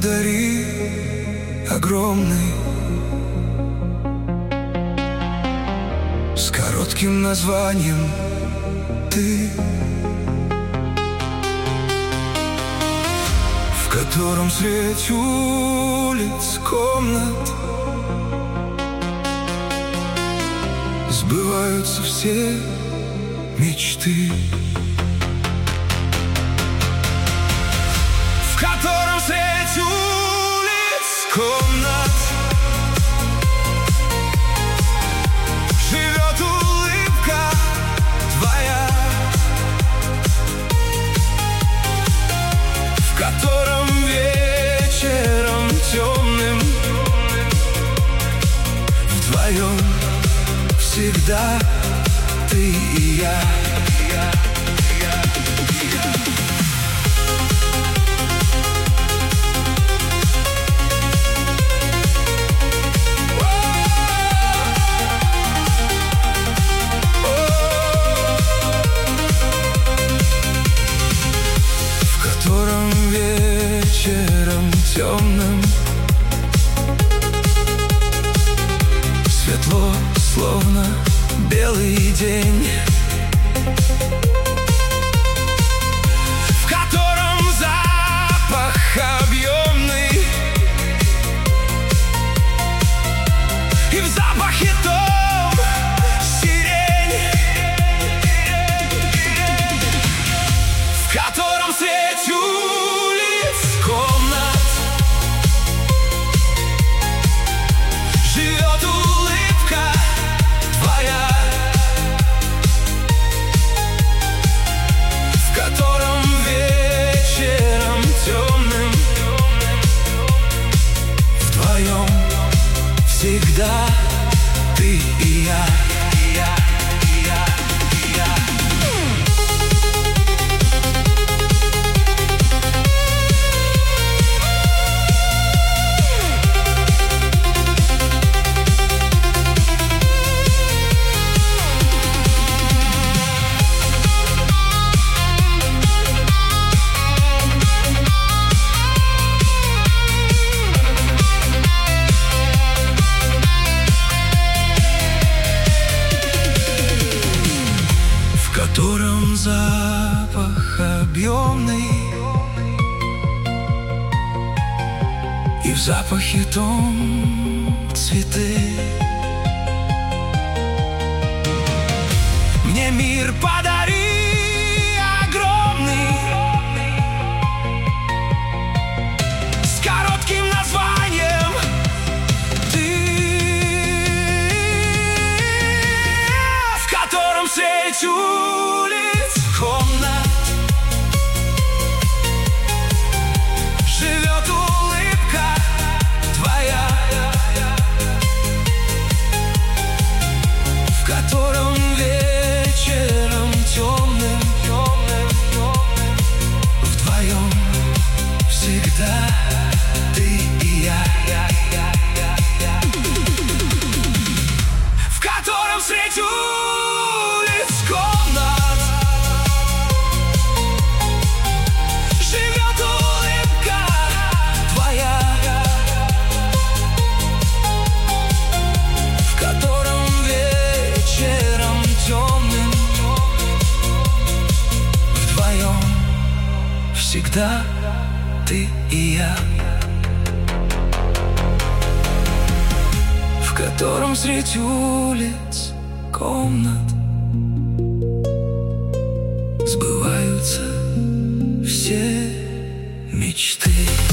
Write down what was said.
подари огромный, с коротким названием «Ты», в котором средь улиц, комнат сбываются все мечты, в котором средь улиц, комнат живет улыбка твоя, в котором вечером темным вдвоем всегда ты и я. В котором вечером темным светло, словно белый день, в котором запах объемный, и в запахе том сирень, в котором средь улиц, комнат живет улыбка твоя, в котором вечером темным вдвоем всегда ты и я. В котором запах объемный, и в запахе том цветы. Мне мир подари огромный, с коротким названием «Ты», в котором средь улиц, комнат живет улыбка твоя, в котором вечером темным вдвоем всегда ты и я, в котором средь улиц, комнат живет улыбка твоя, в котором вечером темным вдвоем всегда ты и я, в котором средь улиц, комнат сбываются все мечты.